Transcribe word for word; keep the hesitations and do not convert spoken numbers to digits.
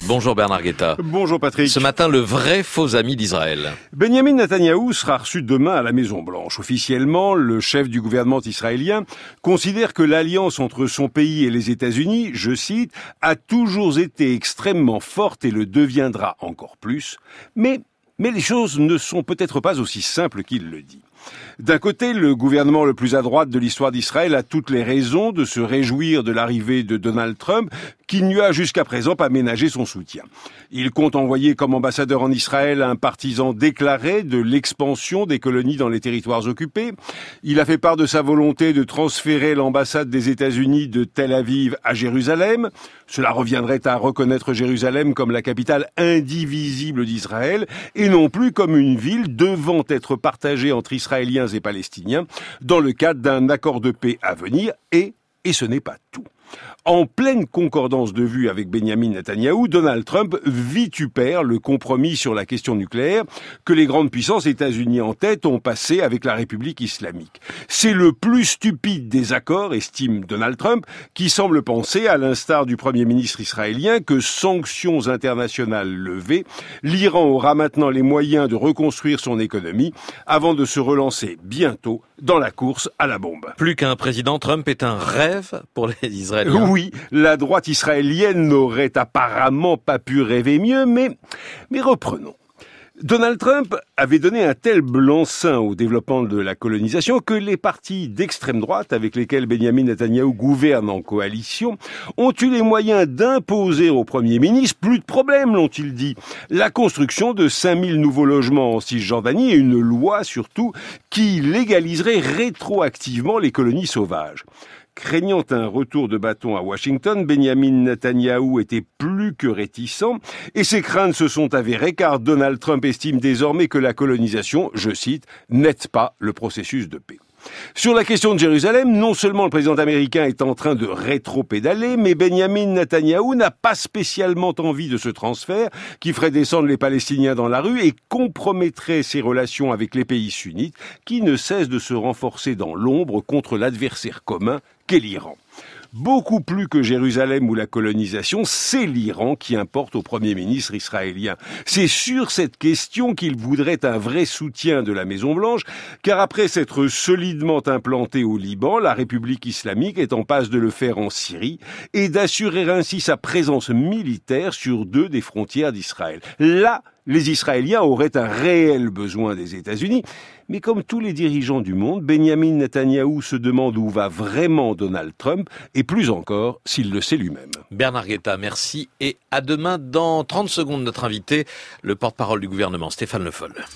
Bonjour Bernard Guetta. Bonjour Patrick. Ce matin, le vrai faux ami d'Israël. Benjamin Netanyahou sera reçu demain à la Maison-Blanche. Officiellement, le chef du gouvernement israélien considère que l'alliance entre son pays et les États-Unis, je cite, a toujours été extrêmement forte et le deviendra encore plus. Mais, mais les choses ne sont peut-être pas aussi simples qu'il le dit. D'un côté, le gouvernement le plus à droite de l'histoire d'Israël a toutes les raisons de se réjouir de l'arrivée de Donald Trump, qui ne lui a jusqu'à présent pas ménagé son soutien. Il compte envoyer comme ambassadeur en Israël un partisan déclaré de l'expansion des colonies dans les territoires occupés. Il a fait part de sa volonté de transférer l'ambassade des États-Unis de Tel Aviv à Jérusalem. Cela reviendrait à reconnaître Jérusalem comme la capitale indivisible d'Israël et non plus comme une ville devant être partagée entre Israéliens et Palestiniens dans le cadre d'un accord de paix à venir et, et ce n'est pas tout. En pleine concordance de vues avec Benjamin Netanyahou, Donald Trump vitupère le compromis sur la question nucléaire que les grandes puissances, États-Unis en tête, ont passé avec la République islamique. C'est le plus stupide des accords, estime Donald Trump, qui semble penser, à l'instar du Premier ministre israélien, que sanctions internationales levées, l'Iran aura maintenant les moyens de reconstruire son économie avant de se relancer bientôt dans la course à la bombe. Plus qu'un président, Trump est un rêve pour les Israéliens. Oui, la droite israélienne n'aurait apparemment pas pu rêver mieux, mais, mais reprenons. Donald Trump avait donné un tel blanc-seing au développement de la colonisation que les partis d'extrême droite avec lesquels Benjamin Netanyahou gouverne en coalition ont eu les moyens d'imposer au Premier ministre, plus de problème, l'ont-ils dit, la construction de cinq mille nouveaux logements en Cisjordanie et une loi surtout qui légaliserait rétroactivement les colonies sauvages. Craignant un retour de bâton à Washington, Benjamin Netanyahou était plus que réticent et ses craintes se sont avérées car Donald Trump estime désormais que la colonisation, je cite, n'aide pas le processus de paix. Sur la question de Jérusalem, non seulement le président américain est en train de rétro-pédaler, mais Benjamin Netanyahou n'a pas spécialement envie de ce transfert qui ferait descendre les Palestiniens dans la rue et compromettrait ses relations avec les pays sunnites qui ne cessent de se renforcer dans l'ombre contre l'adversaire commun qu'est l'Iran. Beaucoup plus que Jérusalem ou la colonisation, c'est l'Iran qui importe au Premier ministre israélien. C'est sur cette question qu'il voudrait un vrai soutien de la Maison-Blanche, car après s'être solidement implanté au Liban, la République islamique est en passe de le faire en Syrie et d'assurer ainsi sa présence militaire sur deux des frontières d'Israël. Là, les Israéliens auraient un réel besoin des États-Unis, mais comme tous les dirigeants du monde, Benjamin Netanyahou se demande où va vraiment Donald Trump, et plus encore, s'il le sait lui-même. Bernard Guetta, merci, et à demain. Dans trente secondes, notre invité, le porte-parole du gouvernement, Stéphane Le Foll.